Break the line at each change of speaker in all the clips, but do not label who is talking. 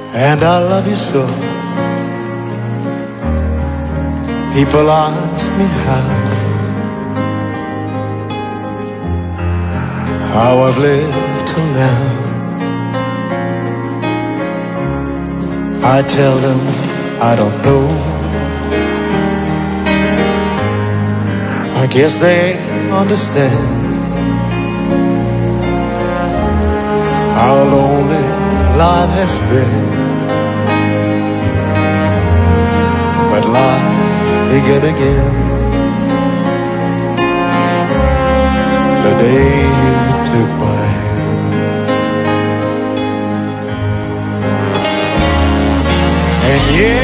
and I love you so. People ask me how I've lived till now. I tell them I don't know. I guess they understand how lonely life has been. But life began again the day you took my hand. And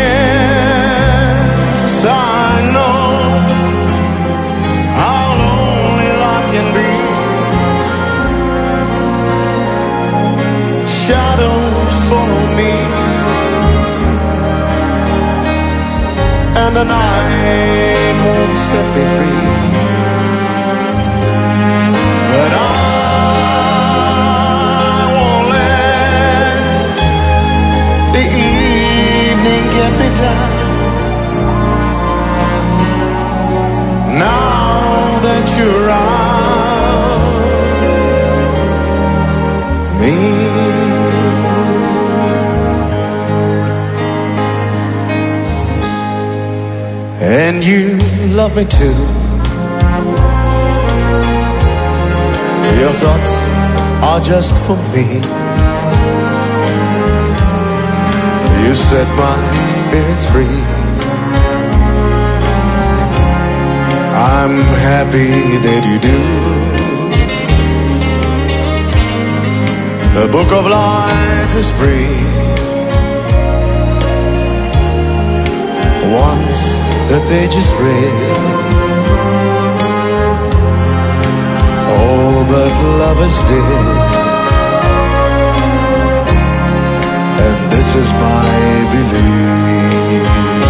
yes, I know how lonely life can be. Shadows follow me, and the night won't set me free. But I won't let the evening get me down. Now that you're around me, and you love me too. Your thoughts are just for me. You set my spirits free. I'm happy that you do. The book of life is brief. Once the pages read, all but lovers did. And this is my belief.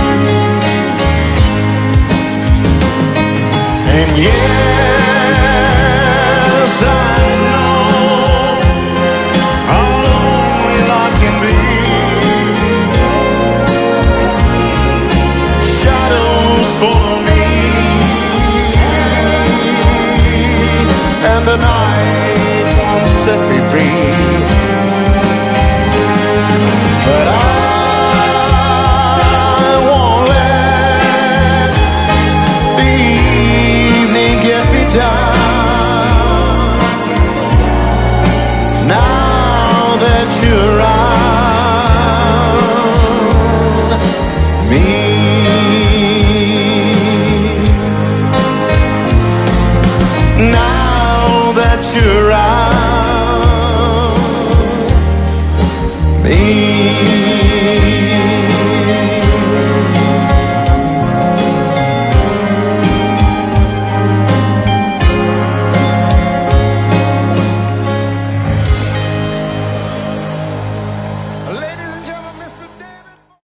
And yes, I know how lonely life can be. Shadows follow me, and the night won't set me free. But I won't let the evening get me down. Now that you're around me, now that you're around me.